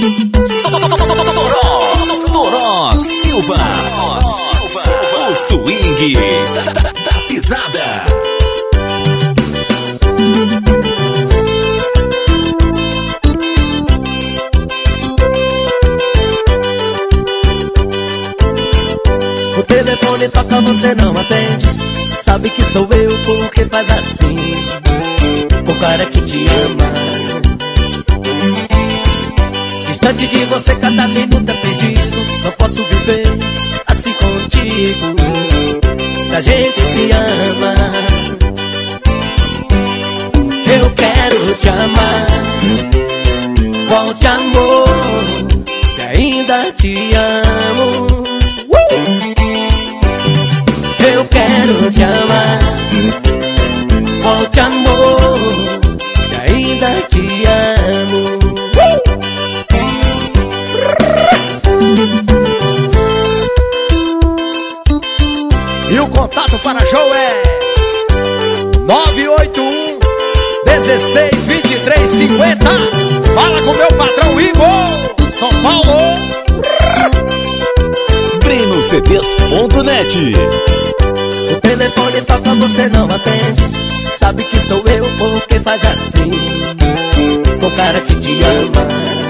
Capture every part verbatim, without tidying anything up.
Soró, Soró Silva, o swing da, da, da pisada. O telefone toca, você não atende. Sabe que sou eu, porque faz assim? O cara que te ama. Distante de você, cada minuto é perdido. Não posso viver assim contigo. Se a gente se ama, eu quero te amar. Volte, amor, que ainda te amo. uh! Eu quero te amar. Volte, amor, que ainda te amo. E o contato para show é nove oito um, dezesseis, vinte e três, cinquenta. Fala com meu patrão Igor, São Paulo. Breno C Ds ponto net. O telefone toca, você não atende. Sabe que sou eu, porque faz assim? O cara que te ama.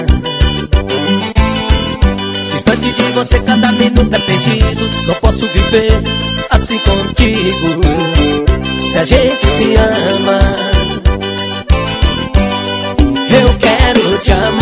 Distante de você, cada minuto é perdido. Não posso viver assim contigo. Se a gente se ama, eu quero te amar.